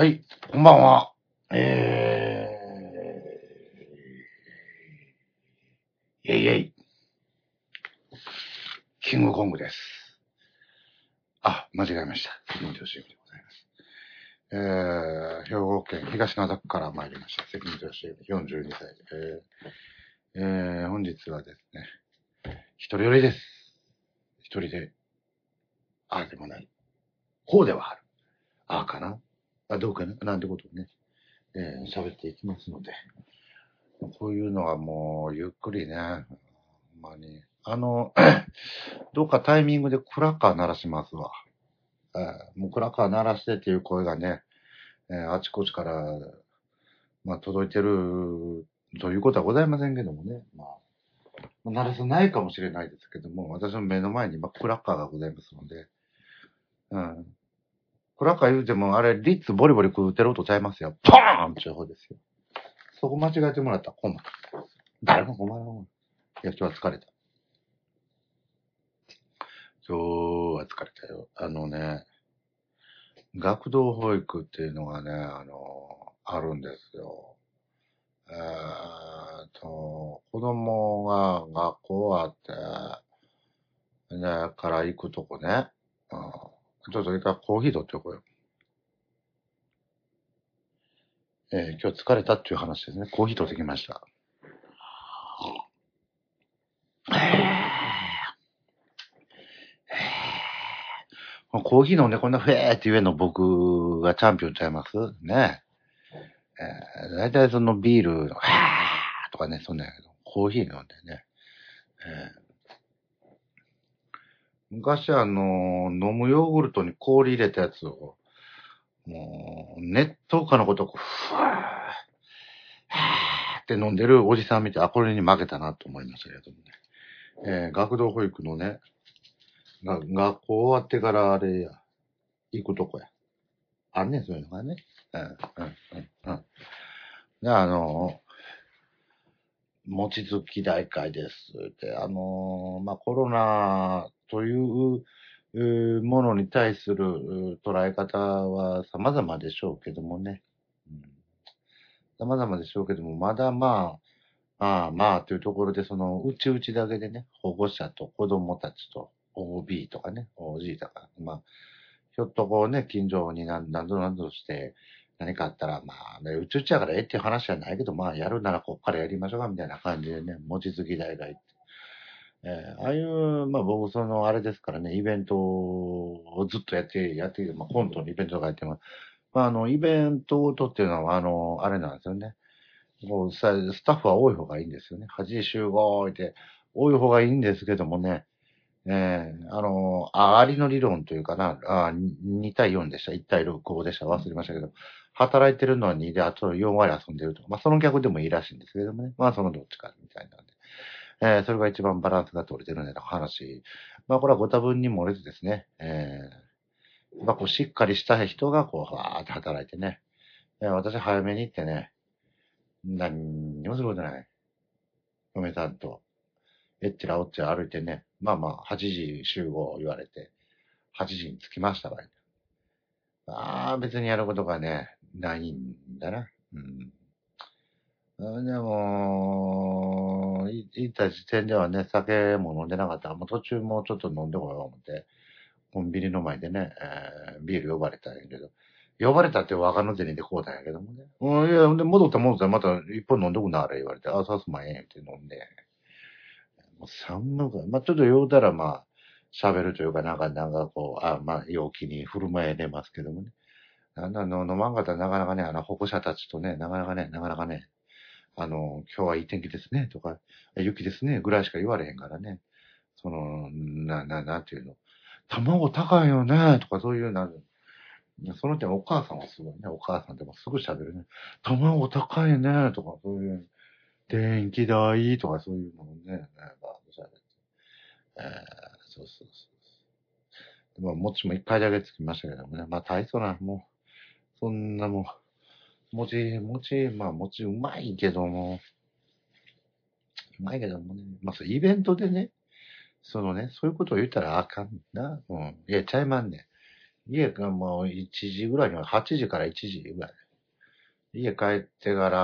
はい、こんばんは。イェイイェイ。キングコングです。あ、間違えました。関本義行でございます。兵庫県東灘区から参りました。関本義行、42歳。本日はですね、一人寄りです。一人で、でもない。こうではある。かなどうかななんてことをね、喋っていきますので。こういうのはもう、ゆっくりね、ほんまに。どっかタイミングでクラッカー鳴らしますわ。もうクラッカー鳴らしてっていう声がね、あちこちから、届いてるということはございませんけどもね。鳴らせないかもしれないですけども、私の目の前に今クラッカーがございますので、クラッカー言うても、あれ、リッツボリボリ食うてる音ちゃいますよ。ポーンっていう方ですよ。そこ間違えてもらったら困る。誰も困らない。いや、今日は疲れた。今日は疲れたよ。学童保育っていうのがね、あるんですよ。子供が学校終わって、ね、から行くとこね。ちょっと一回コーヒー取っておこうよ。今日疲れたっていう話ですね。コーヒー取ってきました。コーヒー飲んでこんなフェーって言えんの僕がチャンピオンちゃいますね。だいたいそのビール、とかね、そんなんやけど、コーヒー飲んでね。昔飲むヨーグルトに氷入れたやつを、もう、熱湯かのことを、ふわーって飲んでるおじさん見て、これに負けたなと思いましたけどもね。学童保育のね、学校終わってからあれや、行くとこや。あんねん、そういうのがね。で、餅つき大会です。で、コロナというものに対する捉え方は様々でしょうけどもね。様々でしょうけども、まだというところで、うちうちだけでね、保護者と子供たちと OB とかね、OG とか、ひょっとこうね、近所に何度して何かあったら、うちうちやからっていう話じゃないけど、やるならこっからやりましょうか、みたいな感じでね、餅つき大会って。ああいう、僕あれですからね、イベントをずっとやって、コントのイベントとかやってます。イベントごとっていうのは、あれなんですよね。もうスタッフは多い方がいいんですよね。8時集合って多い方がいいんですけどもね。ありの理論というかな、2対4でした。1対5でした。忘れましたけど、働いてるのは2で、あと4割遊んでると。その逆でもいいらしいんですけどもね。そのどっちかみたいなんで。それが一番バランスが取れてるね、話。これはご多分に漏れずですね。こうしっかりした人がこう、わーって働いてね。私早めに行ってね、何にもすることない。嫁さんと、えっちらおっちら歩いてね、8時集合言われて、8時に着きましたわ。別にやることがね、ないんだな。でも、行った時点ではね、酒も飲んでなかった。もう途中もうちょっと飲んでこよう思って、コンビニの前でね、ビール呼ばれたんやけど、呼ばれたって若の銭でこうたんやけどもね。いや、で、戻ったらまた一本飲んどくな、あれ言われて、そうすまえんって飲んで、もう寒が、ちょっと酔うたら喋るというか、こう、陽気に振る舞えれますけどもね。飲まんかったらなかなかね、保護者たちとね、なかなかね、今日はいい天気ですね、とか、雪ですね、ぐらいしか言われへんからね。なんていうの。卵高いよね、とかそういうその点お母さんはすごいね。お母さんでもすぐ喋るね。卵高いね、とかそういう、電気代とかそういうのをね、喋って。そうそうそう。餅も一回だけつきましたけどもね。大層な、もう、そんなもう、餅うまいけども、ね。そうイベントでね、そういうことを言ったらあかんな。いや、ちゃいまんねん。 家がもう1時ぐらいには、8時から1時ぐらい。家帰ってから、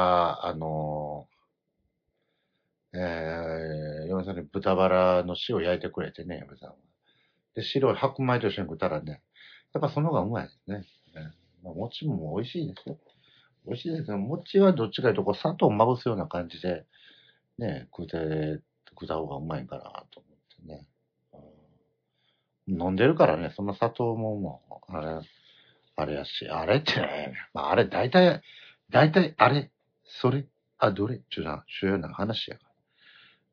嫁さんに豚バラの塩焼いてくれてね、嫁さんは。で、白い白米と一緒に食ったらね、やっぱその方がうまいですね。まあ、餅も美味しいですよ。美味しいですよ。餅はどっちかというと、こう砂糖をまぶすような感じで、ね、食った方がうまいかなと思ってね。飲んでるからね、そんな砂糖もあれやし、あれってね、まあ、あれ大体、あれ、それ、どれちゅうな、主要な話やから。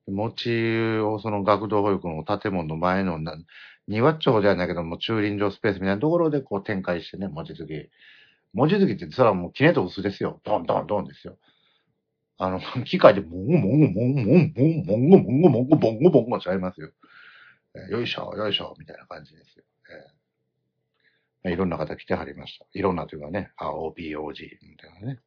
餅をその学童保育の建物の前の庭っちょじゃないけども、駐輪場スペースみたいなところでこう展開してね、餅つき。餅つきってそれはもうキネと薄ですよ。ドンドンドンですよ。機械でモンゴモンゴモンゴモンゴモンゴモンゴモンゴモンゴボンゴボンゴちゃいますよ。よいしょ、よいしょ、みたいな感じですよ。いろんな方来てはりました。いろんなというかね、OPOG みたいなね。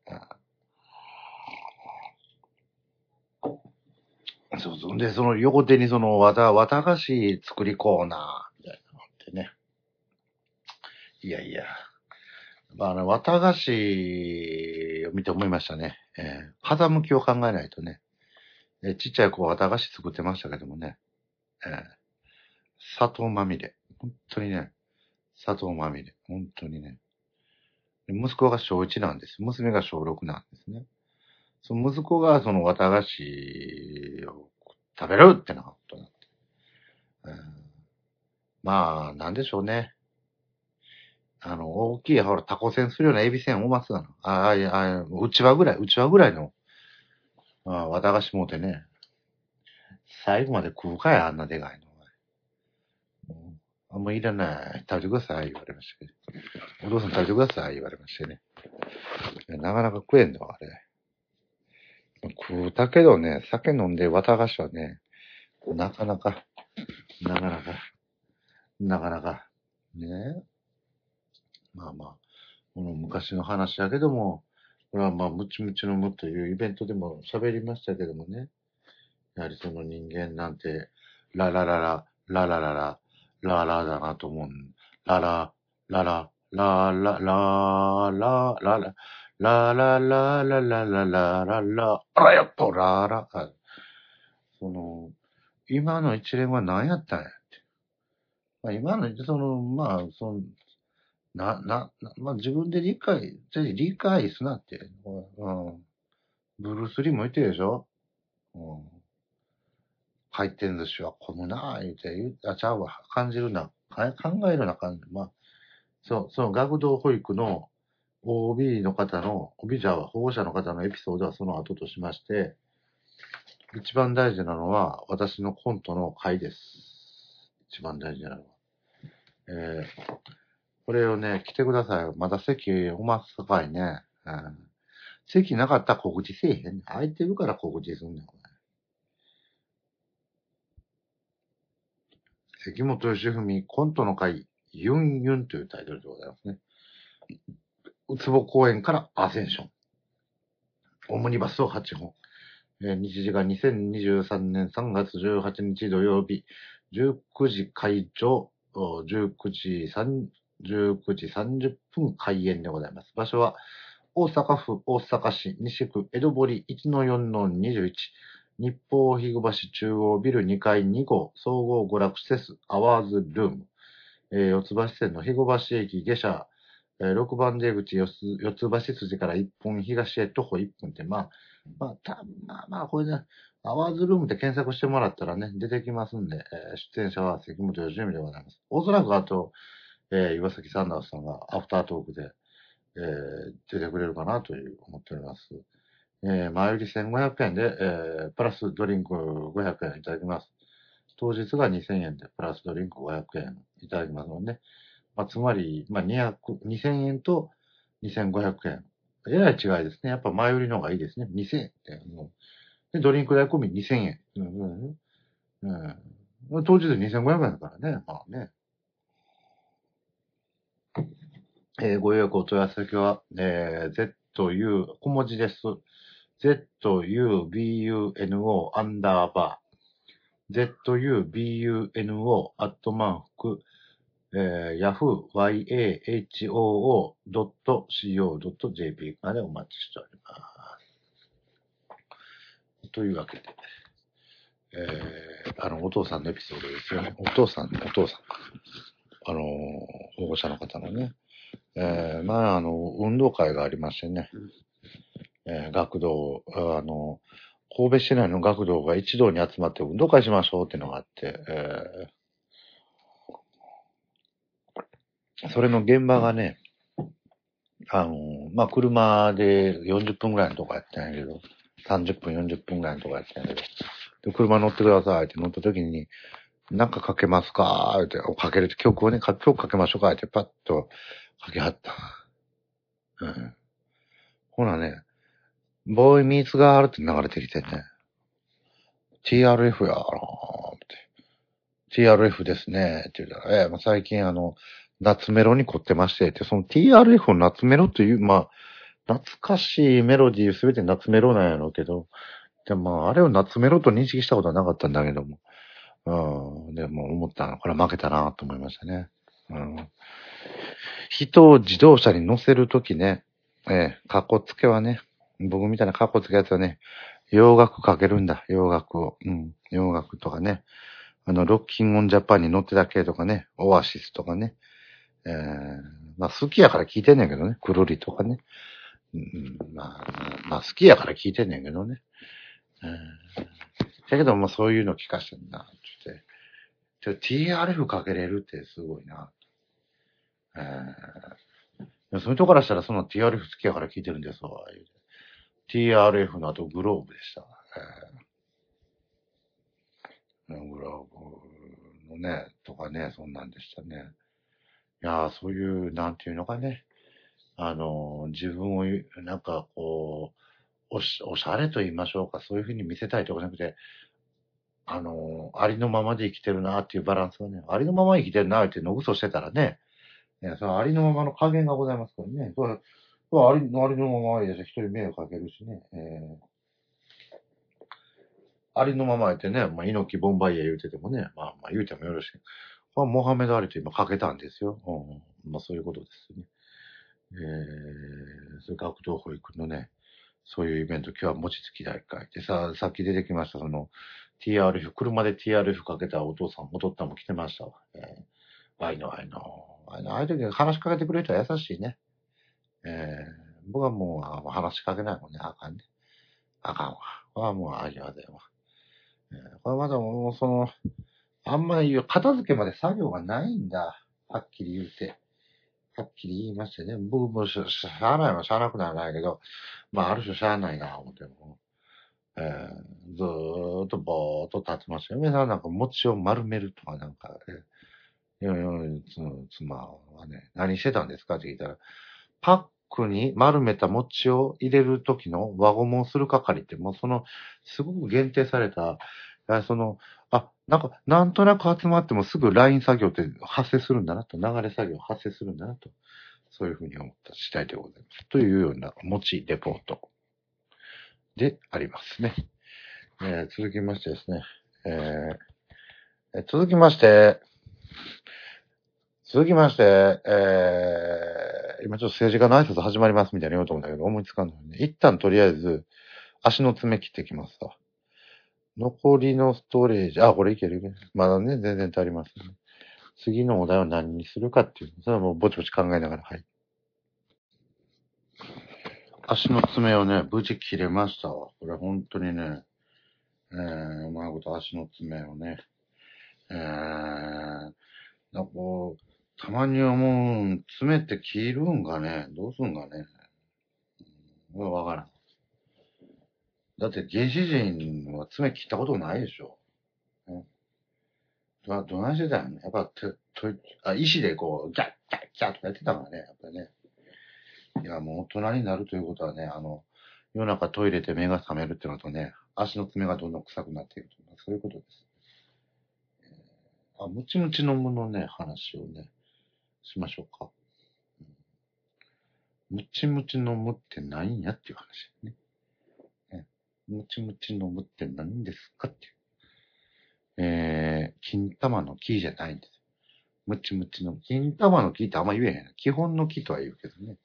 そうそう。で、その横手にその綿菓子作りコーナーみたいなのがあってね。いやいや。綿菓子を見て思いましたね。風向きを考えないとね。ちっちゃい子は綿菓子作ってましたけどもね。砂糖まみれ。本当にね。砂糖まみれ。本当にね。息子が小1なんです。娘が小6なんですね。その息子がその綿菓子を食べるってなことになって。まあ、なんでしょうね。大きい、ほら、タコ船するようなエビせんおますがな。うちわぐらいの、綿菓子持ってね。最後まで食うかや、あんなでかいの。あんまいらない。食べてください、言われましたけど。お父さん食べてください、言われましてね。なかなか食えんの、あれ。食うたけどね、酒飲んで綿菓子はね、なかなか、なかなか、なかなか、ね。まあまあ、この昔の話だけども、これはまあ、ムチムチのムというイベントでも喋りましたけどもね。やはりその人間なんて、ララララ、ララララ、ララだなと思う。ララ、ララ、ララ、ララ、ララ、ララララララララララ、あらやっと、ララ。その、今の一連は何やったんやって。まあ、今の、まあ、まあ、自分で理解すなって。うん。ブルース・リーも言ってるでしょ。うん。回転寿司は混むなぁ、ちゃうわ。感じるな。考えるな感じ。まあ、その学童保育の OB の方の、OB じゃ保護者の方のエピソードはその後としまして、一番大事なのは私のコントの回です。一番大事なのは。これをね、来てください。まだ席おますかいね。席なかったら告知せえへん。空いてるから告知すんねん。関本義文コントの会、ユンユンというタイトルでございますね。うつぼ公園からアセンション。オムニバスを8本。日時が2023年3月18日土曜日、19時会場、19時30分開演でございます。場所は、大阪府大阪市西区江戸堀 1-4-21 日報日橋中央ビル2階2号総合娯楽施設アワーズルーム、四つ橋線の日後橋駅下車、6番出口四つ橋筋から1本東へ徒歩1分って、これね、アワーズルームで検索してもらったらね、出てきますんで、出演者は関本義文でございます。おそらくあと、岩崎サンダースさんがアフタートークで、出てくれるかなと思っております。前売り1500円で、プラスドリンク500円いただきます。当日が2000円で、プラスドリンク500円いただきますのでね。つまり、2000円と2500円。えらい違いですね。やっぱ前売りの方がいいですね。2000円って。で、ドリンク代込み2000円。当日で2500円だからね。まあね。ご予約お問い合わせ先は、ZU、小文字です。ZUBUNO アンダーバー。ZUBUNO アットマーク yahoo.co.jp までお待ちしております。というわけで、お父さんのエピソードですよね。お父さん。保護者の方のね。運動会がありましてね。学童、神戸市内の学童が一堂に集まって運動会しましょうっていうのがあって、それの現場がね、車で40分ぐらいのとこやったんやけど、30分、40分ぐらいのとこやったんやけど、で車乗ってくださいって乗った時に、なんかかけますかーって、かける曲をね、曲かけましょうかってパッとかけはった。ほなね、ボーイミーツガールって流れてきてね、TRF やなーって。TRF ですねって言うたら、最近夏メロに凝ってましてって、その TRF を夏メロという、懐かしいメロディーすべて夏メロなんやろうけど、でもあれを夏メロと認識したことはなかったんだけども、でも思ったの、これ負けたなと思いましたね。人を自動車に乗せるときね、かっこつけはね、僕みたいなかっこつけやつはね、洋楽かけるんだ、洋楽を。洋楽とかね。ロッキンオンジャパンに乗ってた系とかね、オアシスとかね。好きやから聞いてんねんけどね、くるりとかね。好きやから聞いてんねんけどね。だけどそういうの聞かしてんな、って。TRF かけれるってすごいな。そういうとこからしたらその TRF 好きやから聞いてるんですわ。TRF の後グローブでした。グローブのね、とかね、そんなんでしたね。いやー、そういう、なんていうのかね。自分を、なんかこう、おしゃれと言いましょうか、そういうふうに見せたいとかじゃなくて、ありのままで生きてるなっていうバランスがね、ありのまま生きてるなっていうのを嘘してたらね、そのありのままの加減がございますからね。ありのままで一人迷惑かけるしね。ありのままやってね、猪木ボンバイエ言うててもね、言うてもよろしい。モハメド・アリと今かけたんですよ。そういうことですね。それ学童保育のね、そういうイベント、今日は餅つき大会でさっき出てきました、TRF、車で TRF かけたお父さん、お父っつぁんも来てましたわ。ああいう時話しかけてくれる人は優しいね。僕はもう話しかけないもんね、あかんね。あかんわ。これはもうありわだよわ。これまだもうあんまり片付けまで作業がないんだ。はっきり言うて。はっきり言いましてね。僕もしゃあないはしゃあなくならないけど、ある種しゃあないな、思っても。ずーっとぼーっと立ってましたよ。皆さんなんか餅を丸めるとかなんか、妻はね、何してたんですかって聞いたら、パックに丸めた餅を入れる時の輪ゴムをする係って、もうすごく限定された、なんとなく集まってもすぐライン作業って発生するんだなと、流れ作業発生するんだなと、そういうふうに思った次第でございます。というような餅レポートでありますね。続きましてですね、続きまして、今ちょっと政治家の挨拶始まりますみたいに言おうと思うんだけど、思いつかんのね。一旦とりあえず、足の爪切ってきますわ。残りのストレージ、これいけるね。まだね、全然足りますね。次のお題は何にするかっていう。それはもうぼちぼち考えながら、はい。足の爪をね、無事切れましたわ。これ本当にね、うまいこと足の爪をね、こう、たまに思う、爪って切るんかね、どうすんかね。わからん。だって原始人は爪切ったことないでしょ。どないしてたんやね。やっぱ、石でこう、ギャッギャッギャッとかやってたからね、やっぱりね。いや、もう大人になるということはね、夜中トイレで目が覚めるってのとね、足の爪がどんどん臭くなっていくとか、そういうことです。ムチムチのむのね、話をね、しましょうか。ムチムチのむって何やっていう話ね。ムチムチのむって何ですかっていう。金玉の木じゃないんです。 ムチムチの、金玉の木ってあんま言えへん。基本の木とは言うけどね。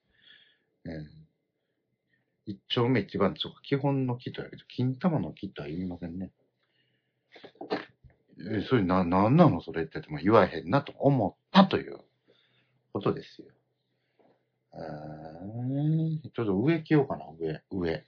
一丁目一番とか基本の木とは言うけど、金玉の木とは言いませんね。それなんなのそれって言わへんなと思ったということですよ。ちょっと上着ようかな、上。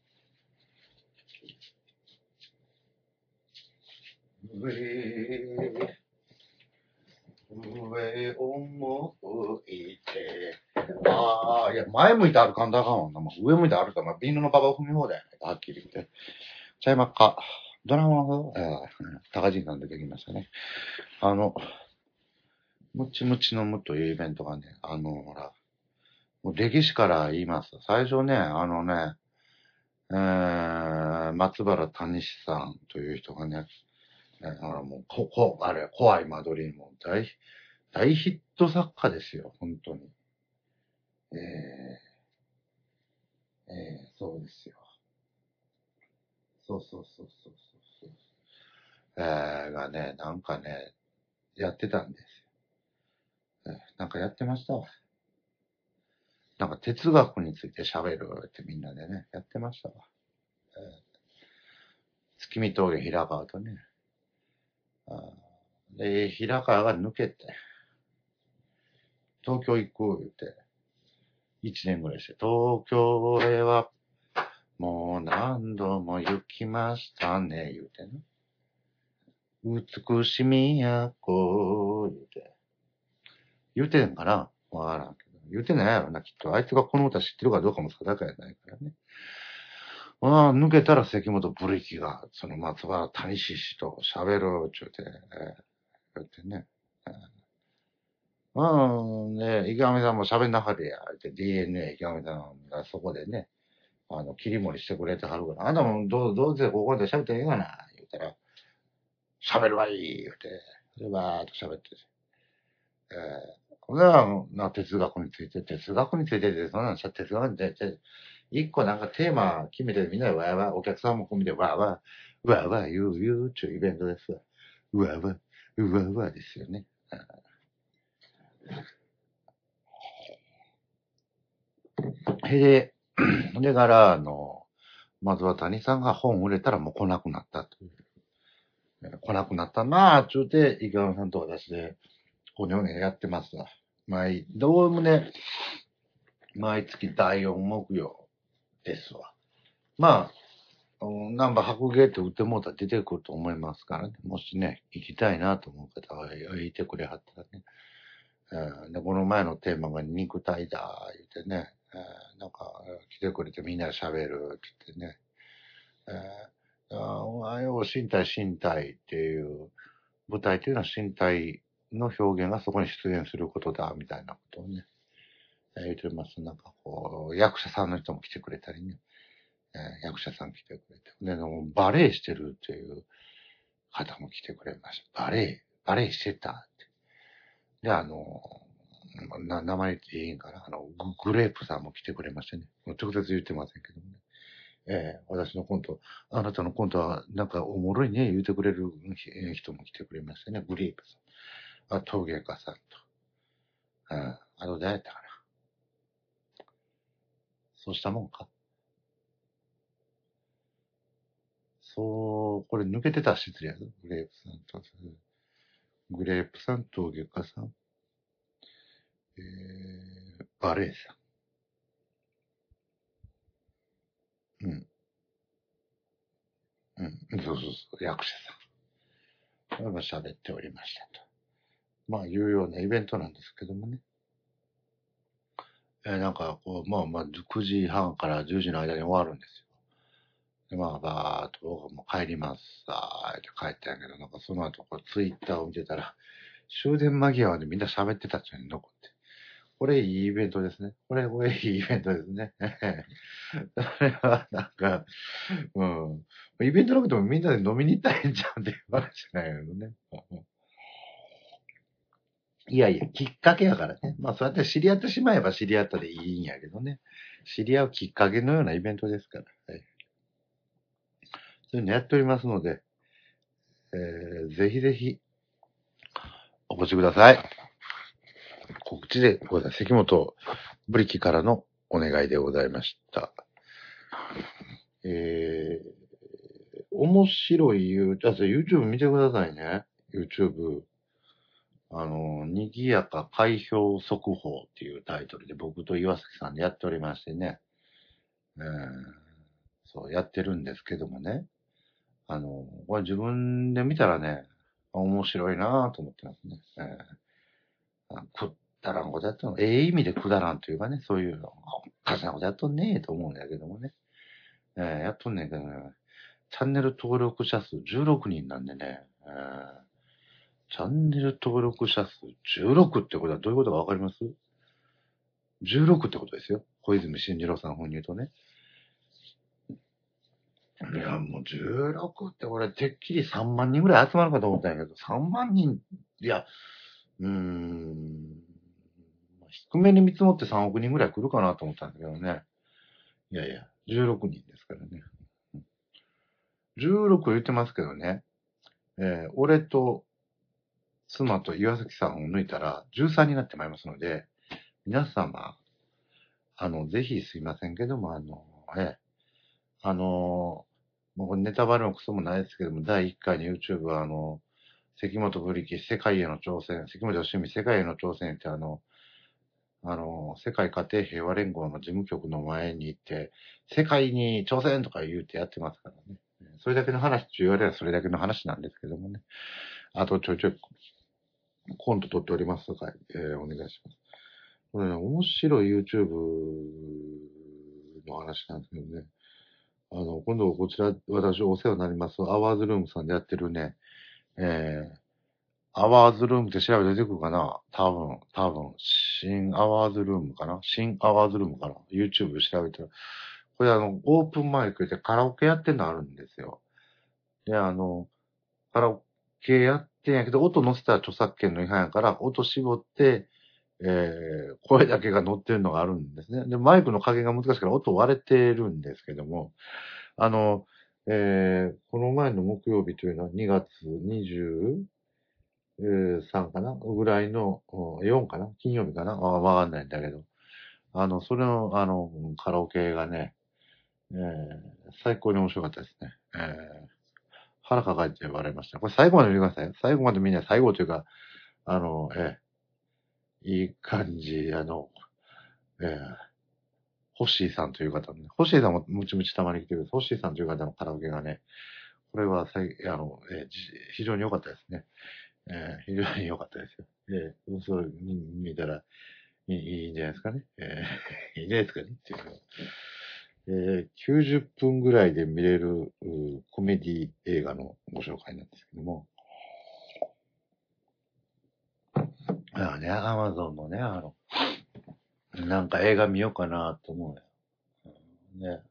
上を向いて。いや、前向いて歩かんだあかんわな。上向いて歩いたら、ビールのババを踏み放題やないか、はっきり言って。ちゃいまっか。ドラマの、高人さん出てきましたね。ムチムチのむというイベントがね、ほら、もう歴史から言います。最初ね、松原谷志さんという人がね、もう、あれ、怖い間取りも大ヒット作家ですよ、本当に。そうですよ。そうそうそうそうそう。がね、なんかね、やってたんですよ。なんかやってましたわ。なんか哲学について喋るってみんなでね、やってましたわ。月見峠平川とね。で、平川が抜けて、東京行く言うて、1年ぐらいして、東京へはもう何度も行きましたね、言うてね。美しみやこ、言うて。言うてんかなわからんけど。言うてないやろな、きっと。あいつがこの歌知ってるかどうかも定かやないからね。抜けたら関本ブリキが、その松原谷志氏と喋る、ちゅうて、言ってね。で、池上さんも喋んなはれや、って DNA 池上さんがそこでね、切り盛りしてくれてはるから、あんたもどうせここで喋っていいかな、言うたら、喋るわいい、言うて、で、バーっと喋ってて。これは、哲学について、哲学についてて、そんなん哲学について、一個なんかテーマ決めてみんなでわーわー、お客さんも込みでわーわー、わーわー言うっちゅうイベントですわ。わーわー、わーわーですよね。で、だから、松原谷さんが本売れたらもう来なくなったという。来なくなったなぁ、ちゅうて、池上さんと私で、このようにやってますわ。どうもね、毎月第4木曜ですわ。ナンバー白芸って売ってもうたら出てくると思いますからね。もしね、行きたいなと思う方は、いてくれはったらね。で、この前のテーマが肉体だ、言ってね。なんか、来てくれてみんなで喋る、って言ってね。身体っていう、舞台っていうのは身体の表現がそこに出現することだ、みたいなことをね、言ってます。なんかこう、役者さんの人も来てくれたりね。役者さん来てくれて。で、バレエしてるっていう方も来てくれました。バレエしてたって。で、名前っていいんかな。グレープさんも来てくれましたね。直接言ってませんけどもね。私のコント、あなたのコントはなんかおもろいね、言うてくれる人も来てくれましたね。グレープさん。陶芸家さんと。あと誰やったかな。そうしたもんか。これ抜けてたら失礼やぞ。グレープさんと。グレープさん、陶芸家さん。バレエさん。うん。そうそうそう、役者さん。これも喋っておりましたと。いうようなイベントなんですけどもね。なんか、9時半から10時の間に終わるんですよ。で、バーっと僕はもう帰りますさーって帰ったんやけど、なんかその後、ツイッターを見てたら、終電間際でみんな喋ってたっちゅうに残って。これいいイベントですね。これいいイベントですね。それは、なんか、うん。イベントなくてもみんなで飲みに行ったらええんちゃうんっていう話じゃないけどね。いやいや、きっかけやからね。そうやって知り合ってしまえば知り合ったでいいんやけどね。知り合うきっかけのようなイベントですから。はい、そういうのやっておりますので、ぜひぜひ、お越しください。 告知でございます。関本ブリキからのお願いでございました。面白いYouTube 見てくださいね。YouTube。にぎやか開票速報っていうタイトルで僕と岩崎さんでやっておりましてね。そう、やってるんですけどもね。これ自分で見たらね、面白いなぁと思ってますね。くだらんことやったの。意味でくだらんというかね、そういうの、おかしなことやっとんねえと思うんだけどもね。やっとんねんけどね、チャンネル登録者数16人なんでね、チャンネル登録者数16ってことはどういうことかわかります？ 16 ってことですよ。小泉進次郎さん本に言うとね。いや、もう16って俺、てっきり3万人ぐらい集まるかと思ったんやけど、3万人、いや、低めに見積もって3億人ぐらい来るかなと思ったんだけどね。いやいや、16人ですからね。16言ってますけどね。俺と妻と岩崎さんを抜いたら13になってまいりますので、皆様、ぜひすいませんけども、もうネタバレもクソもないですけども、第1回の YouTube は関本ブリキ世界への挑戦、関本義美世界への挑戦って世界家庭平和連合の事務局の前に行って、世界に挑戦とか言うてやってますからね。それだけの話って言われればそれだけの話なんですけどもね。あとちょいちょいコント撮っておりますので、お願いします。これね、面白い YouTube の話なんですけどね。今度こちら、私お世話になります、アワーズルームさんでやってるね、アワーズルームって調べて出てくるかな？多分、新アワーズルームかな？新アワーズルームかな？ YouTube 調べてる。これオープンマイクでカラオケやってんのあるんですよ。で、カラオケやってんやけど、音乗せたら著作権の違反やから、音絞って、声だけが乗ってるのがあるんですね。で、マイクの加減が難しいから音割れてるんですけども、この前の木曜日というのは2月23かなぐらいの、4かな金曜日かなわかんないんだけど。それの、カラオケがね、最高に面白かったですね。腹抱えて笑いました。これ最後まで見てください。最後までみんな最後というか、いい感じ、ホッシーさんという方のね、ホッシーさんもムチムチたまに来てるホッシーさんという方のカラオケがね、これは非常に良かったですね。非常に良かったですよ。それ見たらいいんじゃないですかね。いいんじゃないですかねっていうの。90分ぐらいで見れるコメディ映画のご紹介なんですけども。アマゾンのね、なんか映画見ようかなと思うよ。ね。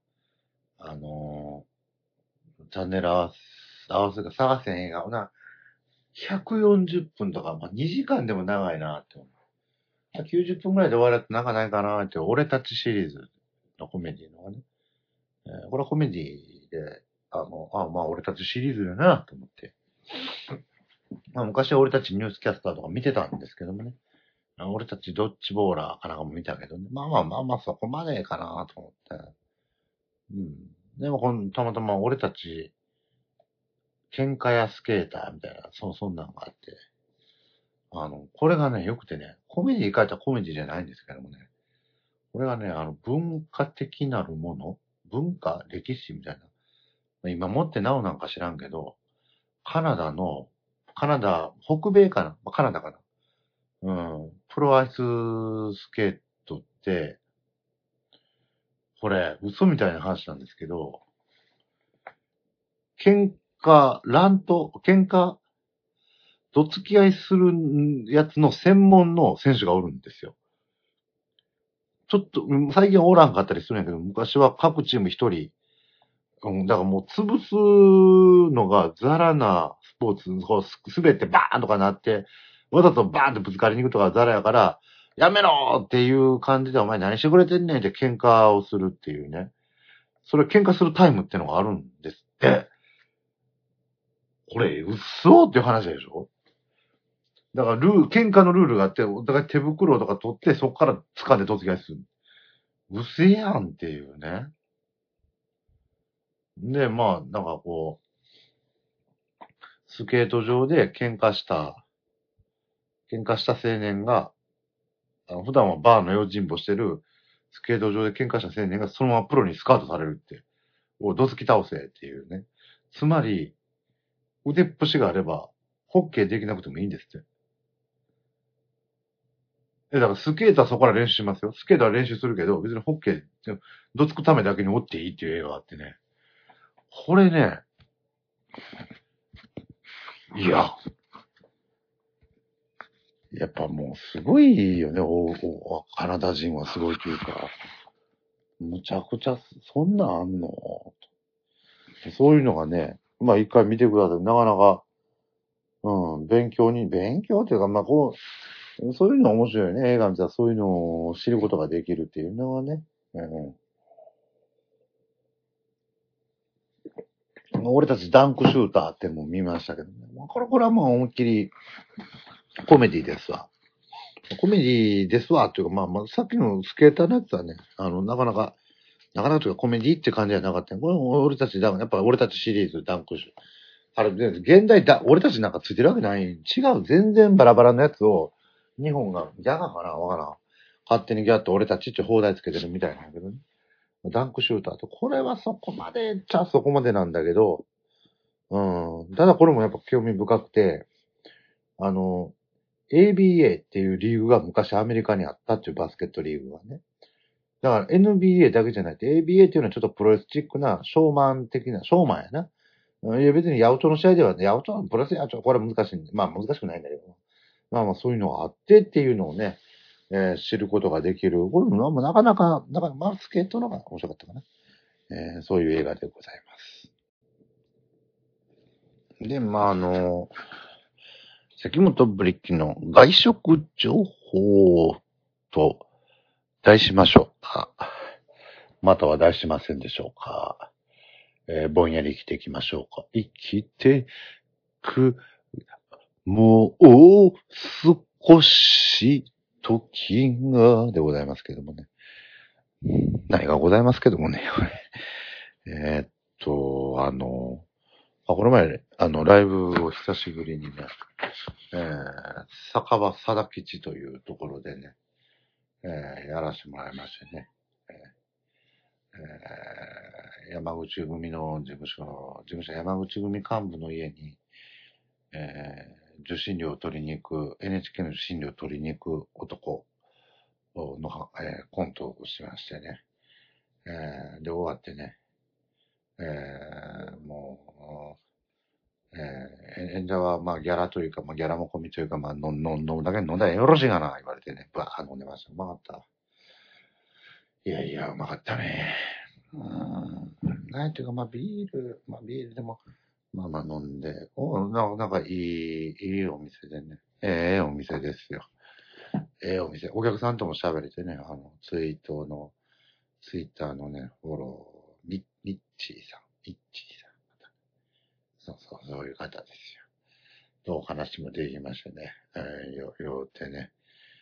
チャンネル合わせが探せん映画をな、140分とか、2時間でも長いなって思う。90分ぐらいで終わるやつなんかないかなって、俺たちシリーズのコメディのがね。これはコメディで、俺たちシリーズだなと思って。昔は俺たちニュースキャスターとか見てたんですけどもね。俺たちドッジボーラーかなんかも見たけどね。そこまでかなと思って。でもたまたま俺たち、喧嘩やスケーターみたいな、そんなのがあって。これがね、よくてね、コメディ書いたらコメディじゃないんですけどもね。これがね、文化的なるもの文化歴史みたいな。今もってなおなんか知らんけど、カナダ、北米かなカナダかなプロアイススケートって、これ、嘘みたいな話なんですけど、喧嘩、どつき合いするやつの専門の選手がおるんですよ。ちょっと、最近おらんかったりするんやけど、昔は各チーム一人、だからもう潰すのがザラなスポーツ、こう滑ってバーンとかなって、わざとバーンってぶつかりに行くとかザラやから、やめろっていう感じでお前何してくれてんねんって喧嘩をするっていうね。それ喧嘩するタイムってのがあるんですって。これ、嘘っていう話でしょだから喧嘩のルールがあって、お互い手袋とか取って、そこから掴んで突撃する。うせやんっていうね。で、まあ、なんかこう、スケート場で喧嘩した青年が、普段はバーの用心棒してる、スケート場で喧嘩した青年がそのままプロにスカウトされるって。どつき倒せっていうね。つまり、腕っぷしがあれば、ホッケーできなくてもいいんですって。だからスケートはそこから練習しますよ。スケートは練習するけど、別にホッケー、どつくためだけにおっていいっていう映画があってね。これね、いや、やっぱもうすごいよね、カナダ人はすごいというか、むちゃくちゃ、そんなんあんのそういうのがね、まあ一回見てください。なかなか、勉強っていうか、まあこう、そういうの面白いよね。映画見たらそういうのを知ることができるっていうのはね。俺たちダンクシューターっても見ましたけどね。これはもう思いっきりコメディですわ。コメディですわっていうか、まあ、さっきのスケーターのやつはね、なかなかというかコメディって感じじゃなかったよ。これやっぱ俺たちシリーズダンクシュー。あれ、現代俺たちなんかついてるわけない。違う、全然バラバラのやつを、日本がギャガかなわからん。勝手にギャッと俺たちって放題つけてるみたいなんだけどね。ダンクシューターと、これはそこまでじゃそこまでなんだけど、ただこれもやっぱ興味深くて、ABA っていうリーグが昔アメリカにあったっていうバスケットリーグがね。だから NBA だけじゃなくて ABA っていうのはちょっとプロレスチックなショーマンやな。いや別に八百長の試合ではね、八百長のプロレス八百長、これは難しいんで、まあ難しくないんだけど。まあまあそういうのがあってっていうのをね、知ることができる。これもなかなか、バスケットの方が面白かったかな。そういう映画でございます。で、まあ関本ブリッキの外食情報と題しましょうか。または題しませんでしょうか。ぼんやり生きていきましょうか。生きてく、もう少し時がでございますけどもね。何がございますけどもね。この前、ライブを久しぶりにね、酒場貞吉というところでね、やらせてもらいましてね、山口組の事務所山口組幹部の家に、受信料を取りに行く、NHK の受信料を取りに行く男の、コントをしましてね、で、終わってね、もう、演者は、まあ、ギャラというか、まあ、ギャラも込みというか、まあ、飲むだけ飲んだらよろしいかな、言われてね、バー飲んでました。うまかった。いやいや、うまかったね。なんていうか、まあ、ビールでも、まあまあ飲んで、なんかいいお店でね。お店ですよ。お店。お客さんとも喋れてね、ツイッターのね、フォロー、ミッチーさん。そういう方ですよ。とお話もできましてね、よってね、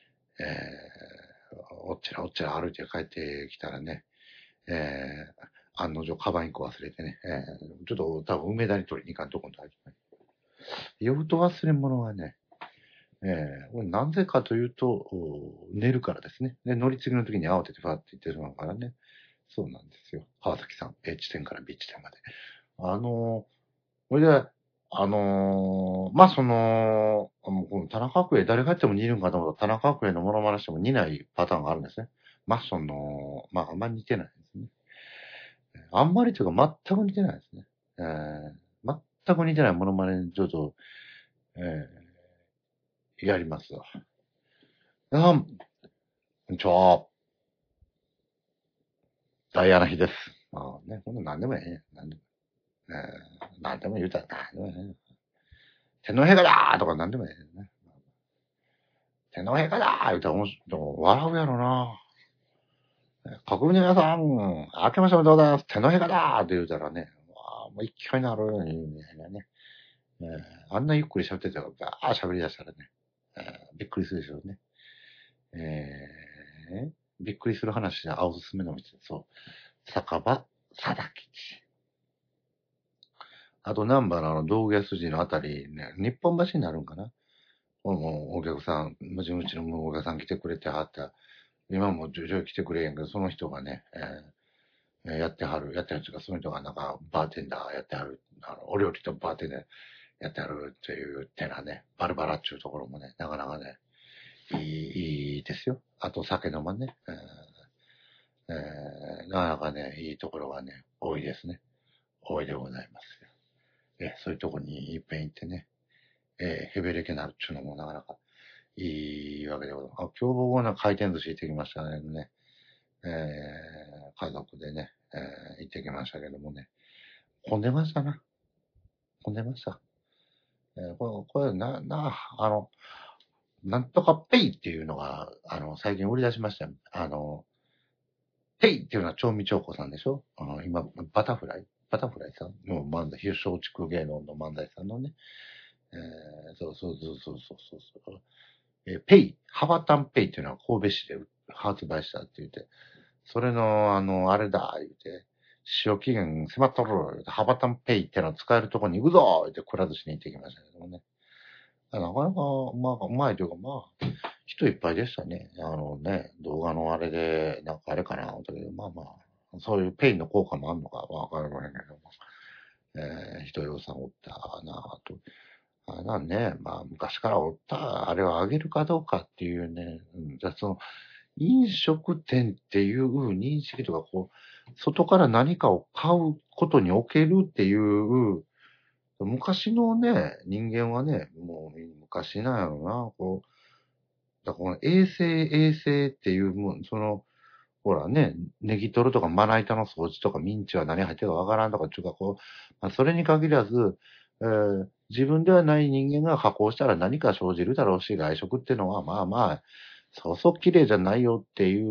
おっちら歩いて帰ってきたらね、案の定カバン1個忘れてね、ちょっと多分梅田に取りに行かんとこんとあります。酔うと忘れ物はね、これなぜかというと、寝るからですね。で、乗り継ぎの時に慌ててファーって言ってしまうからね。そうなんですよ。川崎さん、A 地点から B 地点まで。これで、まあ、この田中角栄、誰がやっても似るんかと思うと、田中角栄のモノマネしても似ないパターンがあるんですね。マッソンの、まあ、あんまり似てないですね。あんまりというか、全く似てないですね。全く似てないモノマネ、ちょっと、やりますわ。こんにちは。ダイアナ妃です。まあね、こんな何でもええ。何でも言うたら何でもええ。天皇陛下だーとか何でもええね。天皇陛下だー言うたら笑うやろな。国民の皆さん、明けましておめでとうございます。天皇陛下だーって言うたらね、もう一気になるみたいなね。あんなゆっくり喋ってたから、バー喋り出したらね。 びっくりするでしょうね。びっくりする話でおすすめの店。そう。酒場貞吉。あと、南原の道具屋筋のあたりね、日本橋になるんかな。もうお客さん、うちのお客さん来てくれてはった。今もちょいちょい来てくれへんけど、その人がね、やってはるっていうか、その人がなんか、バーテンダーやってはる、お料理とバーテンダーやってはるっていうてなね、バルバラっていうところもね、なかなかね、いいですよ。あと、酒飲まんね、なかなかね、いいところがね、多いですね。多いでございますよ。そういうとこにいっぺん行ってね、ヘベレケなるっていうのもなかなかいいわけでございます。今日僕は回転寿司行ってきましたね。家族でね、行ってきましたけどもね、混んでましたな。混んでました。これなんとかペイっていうのが、最近売り出しましたよ。ペイっていうのは調味長子さんでしょ。今、バタフライさんの漫才、松竹芸能の漫才さんのね。そう。ペイ、ハバタンペイっていうのは神戸市で発売したって言って、それの、あれだ、言うて、使用期限迫っとる、ハバタンペイってのを使えるとこに行くぞ言って、くら寿司に行ってきましたけどもね。なかなか、うまいというか、人いっぱいでしたね。動画のあれで、なんかあれかな、だけど、そういうペインの効果もあるのかわからないけども、人よさんおったなぁと。昔からおった、あれをあげるかどうかっていうね、飲食店っていう認識とか、外から何かを買うことにおけるっていう、昔のね、人間はね、もう昔なんやろな、だからこの衛生っていうもん、ほらね、ネギトロとかまな板の掃除とかミンチは何入ってるかわからんとかっていうか、それに限らず、自分ではない人間が加工したら何か生じるだろうし、外食っていうのはそうそう綺麗じゃないよっていう、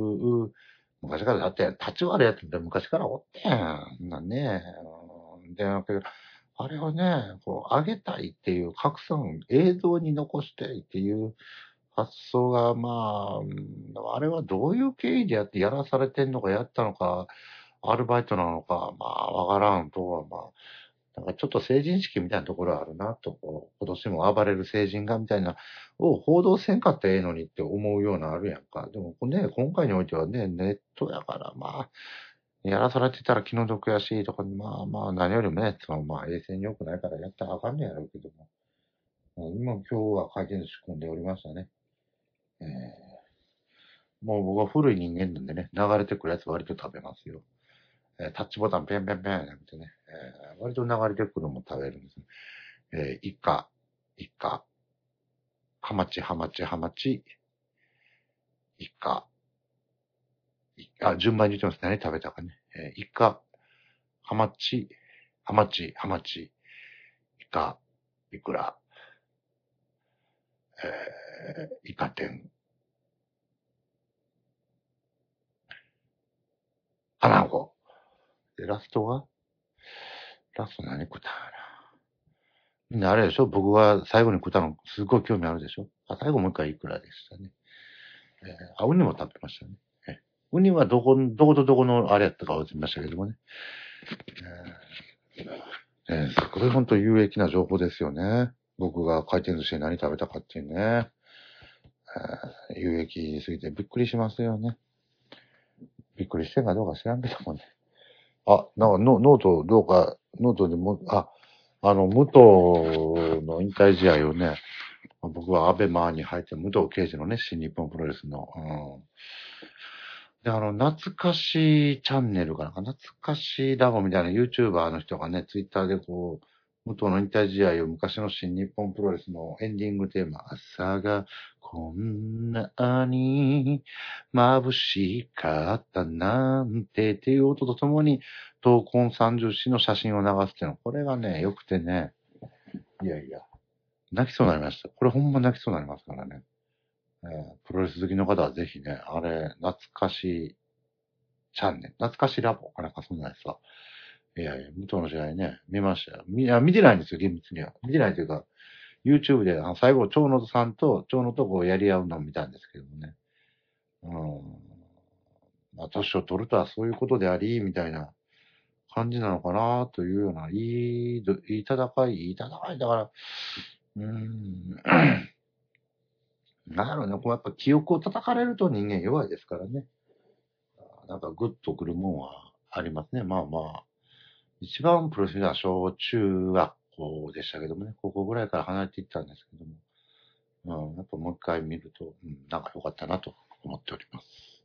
昔からだって、立ち悪いやつって昔からおってん。なんね。で、あれをね、上げたいっていう、拡散、映像に残したいっていう発想が、あれはどういう経緯でやらされてんのか、やったのか、アルバイトなのか、わからんとは、なんかちょっと成人式みたいなところあるなと、今年も暴れる成人がみたいな、を報道せんかったらええのにって思うようなあるやんか。でもね、今回においてはね、ネットやから、やらされてたら気の毒やし、とか、何よりもね、衛生に良くないからやったらあかんねやろうけども。今日は回転寿司組んでおりましたね。もう僕は古い人間なんでね、流れてくるやつ割と食べますよ。タッチボタンペンペンペンなんてね、割と流れてくるのも食べるんです。イカ、ハマチ、イカ、順番に言ってますね。何食べたかね。イカ、ハマチ、イカ、イクラ、イカ天、アナゴ。で、ラスト何食ったかな。みんなあれでしょ僕が最後に食ったの、すごい興味あるでしょ最後もう一回イクラでしたね。ウニも食べましたね。ウニはどことどこのあれやったか忘れましたけどもね。これ本当有益な情報ですよね。僕が回転寿司で何食べたかっていうね。有益すぎてびっくりしますよね。びっくりしてんかどうか知らんけどもね。なんかノートでも、武藤の引退試合をね、僕はアベマに入って、武藤刑事のね、新日本プロレスの、で、懐かしいチャンネルかなんか、懐かしいラボみたいな YouTuber の人がね、ツイッターで武藤の引退試合を昔の新日本プロレスのエンディングテーマ、朝がこんなに眩しかったなんてっていう音とともに、闘魂30詩の写真を流すっていうの、これがね、良くてね、いやいや、泣きそうになりました。これほんま泣きそうになりますからね。プロレス好きの方はぜひね、あれ、懐かしいチャンネル、懐かしいラボかなんかそんなやつさ。いやいや、武藤の試合ね、見ましたよ。見てないんですよ、厳密には。見てないというか、 YouTube で、最後、蝶野さんと蝶野とこうやり合うのを見たんですけどもね。まあ、年を取るとはそういうことであり、みたいな感じなのかな、というような、いい戦いだから、なんだろうね、こうやっぱ記憶を叩かれると人間弱いですからね。なんかグッとくるもんはありますね。まあまあ。一番プロフェッショナルは小中学校でしたけどもね、高校ぐらいから離れていったんですけども、やっぱもう一回見ると、なんか良かったなと思っております。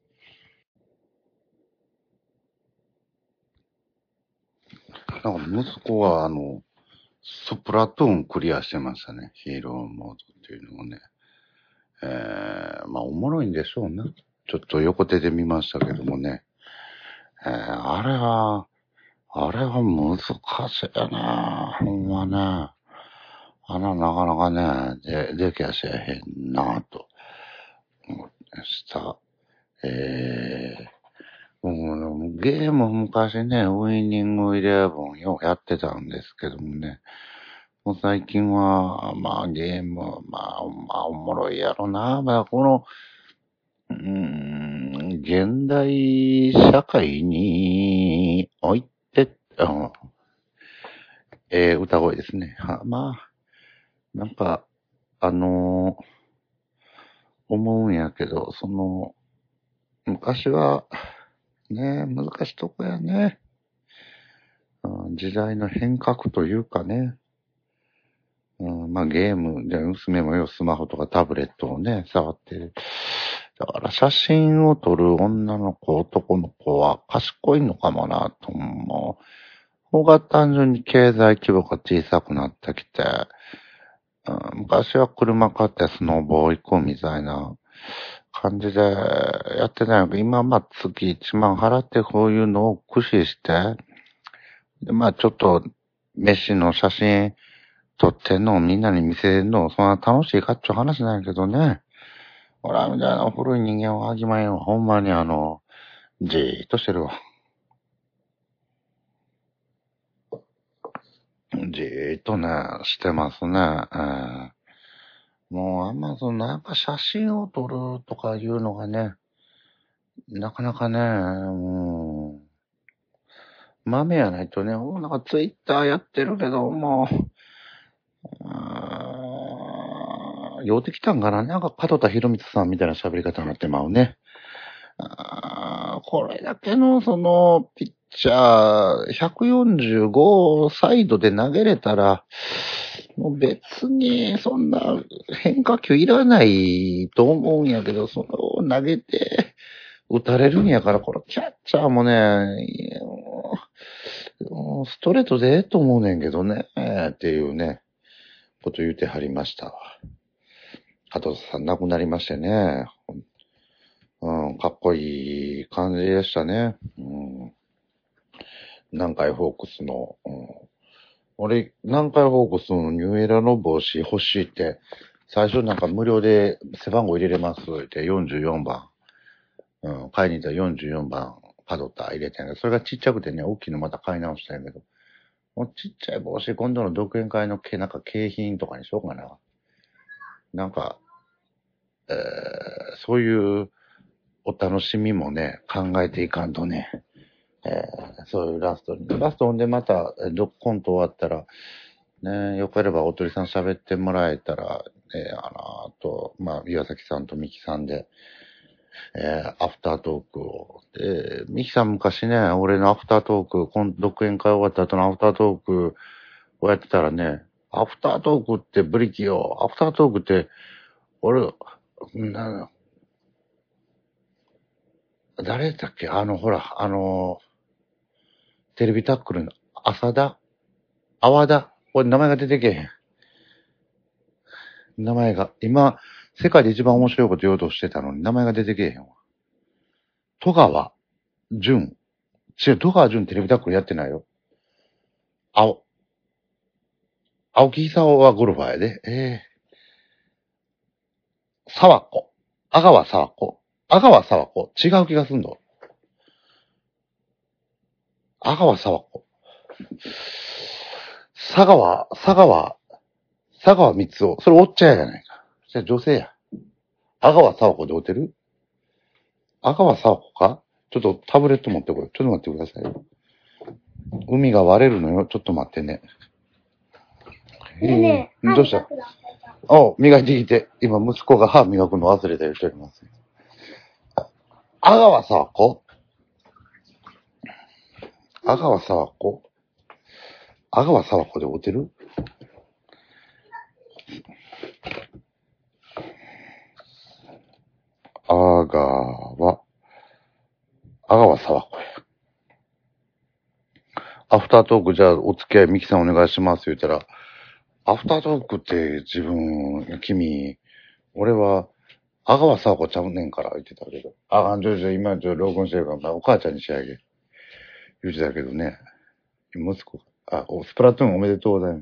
なんか息子はスプラトゥーンクリアしてましたね。ヒーローモードっていうのをね。まあおもろいんでしょうね。ちょっと横手で見ましたけどもね。あれは難しいよね。ほんまね。なかなかね、できやしへんなと思いました。ゲーム昔ね、ウイニングイレブンようやってたんですけどもね。もう最近は、まあゲーム、まあおもろいやろな。まあこの、現代社会において、歌声ですね。まあ、なんか、思うんやけど、昔は、ね、難しいとこやね。時代の変革というかね。まあゲームで娘もよスマホとかタブレットをね、触ってる。だから写真を撮る女の子、男の子は賢いのかもなと思う。方が単純に経済規模が小さくなってきて、昔は車買ってスノボ行こうみたいな感じでやってたんやけど、今はまあ月1万払ってこういうのを駆使して、でまあちょっと飯の写真撮ってんのをみんなに見せるの、そんな楽しいかっちゅう話なんやけどね。俺はみたいな古い人間はあきまへんわ。ほんまにじーっとしてるわ。じーっとね、してますね。もうあんまなんか写真を撮るとかいうのがね、なかなかね、豆やないとね、なんかツイッターやってるけど、も酔うてきたんかな。なんか門田博光さんみたいな喋り方になってまうね。これだけのピッチャー、145サイドで投げれたら、もう別にそんな変化球いらないと思うんやけど、投げて打たれるんやから、これキャッチャーもね、ストレートでええと思うねんけどね、っていうね、こと言うてはりましたわ。加藤さん亡くなりましてね。かっこいい感じでしたね。南海ホークスの。俺、南海ホークスのニューエラの帽子欲しいって、最初なんか無料で背番号入れれますって44番。買いに行ったら44番、パドタ入れてんけど、それがちっちゃくてね、大きいのまた買い直したんやけど、もうちっちゃい帽子、今度の独演会のなんか景品とかにしようかな。なんか、そういうお楽しみもね、考えていかんとね、そういうラストほんでまた、コント終わったら、ね、よければおとりさん喋ってもらえたら、あと、まあ、岩崎さんとミキさんで、アフタートークを。で、ミキさん昔ね、俺のアフタートーク、独演会終わった後のアフタートークをやってたらね、アフタートークってブリキよ。アフタートークって、俺、誰だっけほら、テレビタックルの浅田泡田俺名前が出てけへん。名前が。今、世界で一番面白いこと言おうとしてたのに、名前が出てけえへんわ。戸川淳。違う、戸川淳テレビタックルやってないよ。青木久夫はゴルファーやで。沢子。阿川沢子。阿川沢子。違う気がすんの。阿川沢子。佐川佐川光夫。それおっちゃんやないか。じゃあ女性や。阿川佐和子でおてる？阿川佐和子か？ちょっとタブレット持ってこい。ちょっと待ってくださいよ。海が割れるのよ。ちょっと待ってね。どうした？磨いてきて。今息子が歯磨くの忘れて言っております。阿川佐和子？阿川佐和子？阿川佐和子でおてる？阿川佐和子や。アフタートークじゃあお付き合いミキさんお願いします言ったら、アフタートークって君、俺は阿川佐和子ちゃうねんから言ってたけど、今録音してるから、お母ちゃんに仕上げ。言ってたけどね、息子が、スプラトゥーンおめでとうございます。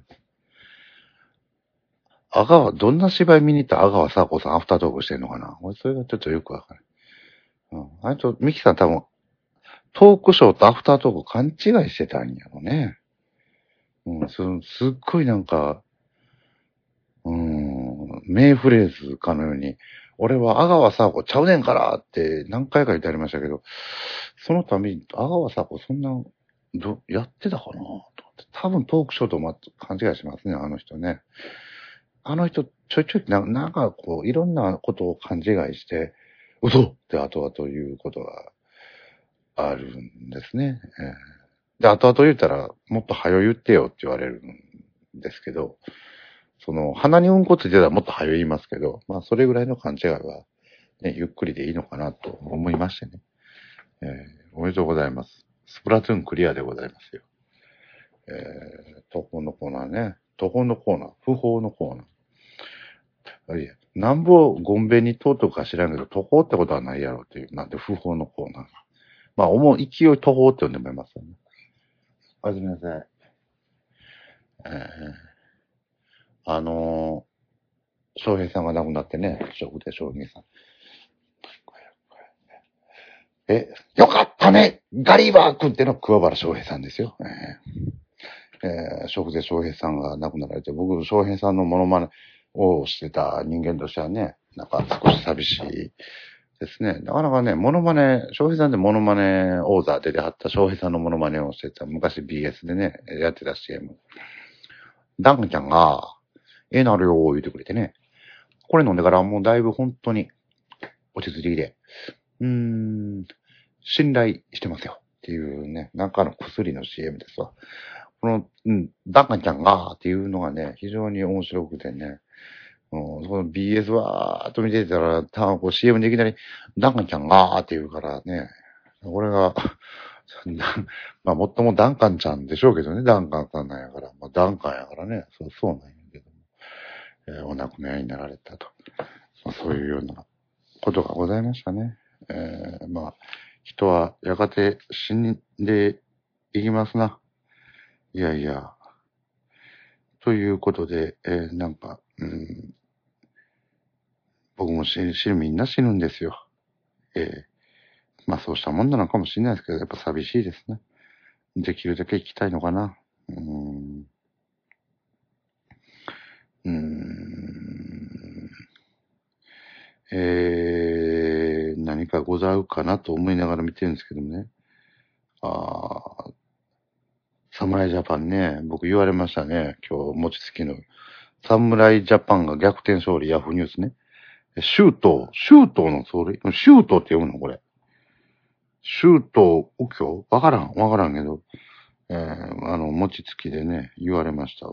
どんな芝居見に行った阿川佐和子さんアフタートークしてんのかな？俺それがちょっとよくわかる。あと、ミキさん多分、トークショーとアフタートーク勘違いしてたんやろね。すっごいなんか、名フレーズかのように、俺は阿川佐和子ちゃうねんからって何回か言ってありましたけど、そのために阿川佐和子そんな、やってたかなと思って。多分トークショーと勘違いしますね、あの人ね。あの人、ちょいちょいなんかこう、いろんなことを勘違いして、嘘って後々言うことがあるんですね。で、後々言ったら、もっと早言ってよって言われるんですけど、鼻にうんこついてたらもっと早言いますけど、まあ、それぐらいの勘違いは、ね、ゆっくりでいいのかなと思いましてね。おめでとうございます。スプラトゥーンクリアでございますよ。投稿のコーナーね。投稿のコーナー。不法のコーナー。いや、なんぼゴンベにとうとか知らんけど、途方ってことはないやろっていう、なんで不法のコーナー。まあ、勢い途方って呼んでもらいますよね。おやすみなさい。翔平さんが亡くなってね、食で翔平さん。よかったねガリバー君ってのは桑原翔平さんですよ。食で翔平さんが亡くなられて、僕、翔平さんのモノマネをしてた人間としてはね、なんか少し寂しいですね。なかなかね、翔平さんでモノマネ王座出てはった翔平さんのモノマネをしてた、昔 BS でね、やってた CM。ダンちゃんが、なるよー言ってくれてね。これ飲んでからもうだいぶ本当に落ち着いてきて、信頼してますよっていうね、なんかの薬の CM ですわ。ダンちゃんがっていうのがね、非常に面白くてね、その BS わーっと見てたら、CM でいきなり、ダンちゃんがーって言うからね、これが、まあ、もっともダンカンちゃんでしょうけどね、ダンカンさんなんやから、まあ、ダンカンやからね、そうなんやけども、お亡くなりになられたと。まあ、そういうようなことがございましたね。まあ、人はやがて死んでいきますな。いやいや。ということで、なんか、僕もみんな死ぬんですよ。まあそうしたもんなのかもしれないですけど、やっぱ寂しいですね。できるだけ生きたいのかな。何かござうかなと思いながら見てるんですけどもね。侍ジャパンね、僕言われましたね。今日、餅つきの。侍ジャパンが逆転勝利、ヤフーニュースね。シュートの勝利シュートって読むのこれ。シュート、わからんけど、餅つきでね、言われましたわ。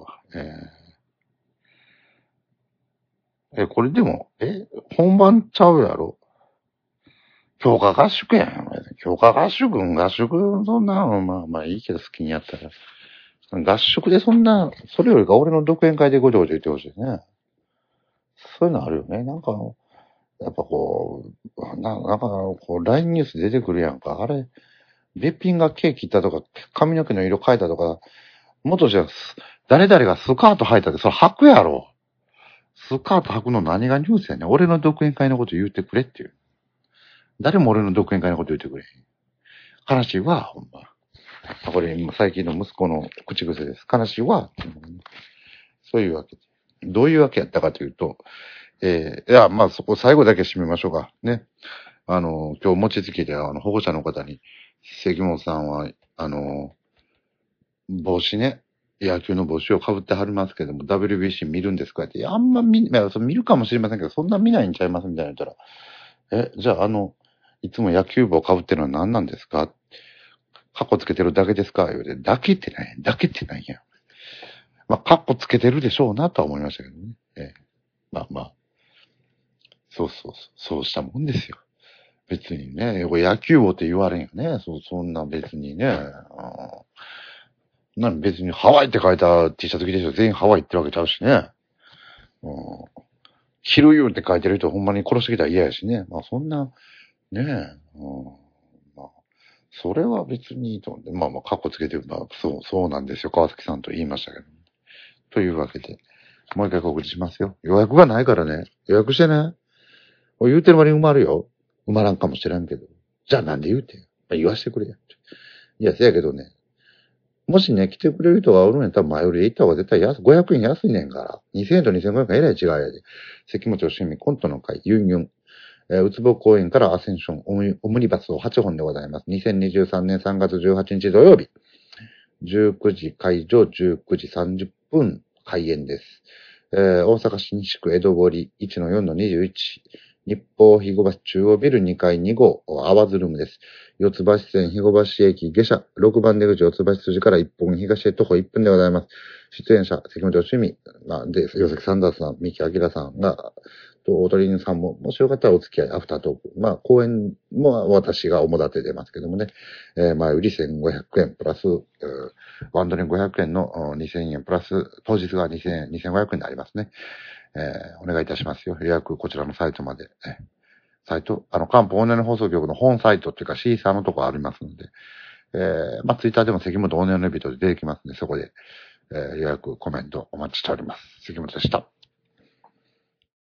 これでも、本番ちゃうやろ。強化合宿やん。強化合宿、そんなの、まあいいけど好きにやったら。合宿でそれよりか俺の独演会でごちゃごちゃ言ってほしいね。そういうのあるよね。なんか、やっぱこう、なんかこう、LINE ニュース出てくるやんか。あれ、べっぴんが毛切ったとか、髪の毛の色変えたとか、元じゃ、誰々がスカート履いたって、それ履くやろ。スカート履くの何がニュースやねん。俺の独演会のこと言ってくれっていう。誰も俺の独演会のこと言ってくれへん。悲しいわ、ほんま。これ、最近の息子の口癖です。悲しいわ。そういうわけで。 どういうわけやったかというと、いや、まあそこ最後だけ締めましょうか。ね。今日餅つきで保護者の方に、関本さんは、帽子ね、野球の帽子をかぶってはりますけども、WBC 見るんですかって、いや、あんま見るかもしれませんけど、そんな見ないんちゃいますみたいな言ったら、じゃあいつも野球帽かぶってるのは何なんですか？カッコつけてるだけですか言うて、だけってないやん。まあ、カッコつけてるでしょうなとは思いましたけどね。まあまあ、そうしたもんですよ。別にね、野球帽って言われんよね。そんな別にね。別にハワイって書いた T シャツ着てる人全員ハワイ行ってるわけちゃうしね。ヒルユーって書いてる人ほんまに殺してきたら嫌やしね。まあそんな、ねまあ、それは別にいいと思うんで、まあまあ、カッコつけて、まあ、そうなんですよ。川崎さんと言いましたけど。というわけで、もう一回告知しますよ。予約がないからね。予約してね。言うてる割に埋まるよ。埋まらんかもしれんけど。じゃあなんで言うてん。言わしてくれや。いや、せやけどね。もしね、来てくれる人がおるんやったら前売りで行った方が絶対500円安いねんから。2000円と2500円えらい違いやで。関本義美コントの会、ユンユン。うつぼ公園からアセンション、オムニバスを8本でございます。2023年3月18日土曜日。19時会場、19時30分開演です。大阪市西区江戸堀 1-4-21。日報肥後橋中央ビル2階2号、アワズルームです。四つ橋線肥後橋駅下車、6番出口四つ橋筋から一本東へ徒歩1分でございます。出演者、関本趣味、で、岩崎サンダースさん、三木明さんが、大鳥犬さんも、もしよかったらお付き合い、アフタートーク。公演も私が主立て出ますけどもね。前売り1500円プラス、ワンドリン500円の2000円プラス、当日が2000円、2500円になりますね。お願いいたしますよ。予約こちらのサイトまで。サイト、関東オンライン放送局の本サイトっていうかシーサーのとこありますので、ツイッターでも関本オンラインレビューで出てきますので、そこで、予約、コメントお待ちしております。関本でした。